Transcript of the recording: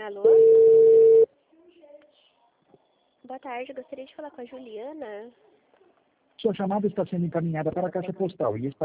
Alô? Boa tarde, gostaria de falar com a Juliana. Sua chamada está sendo encaminhada para a caixa postal e está